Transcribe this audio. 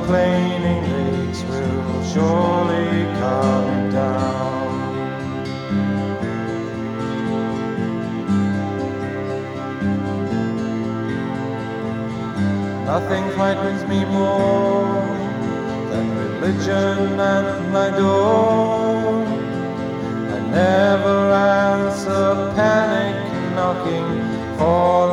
complaining lakes will surely calm it down. Nothing frightens me more than religion at my door. I never answer panic knocking for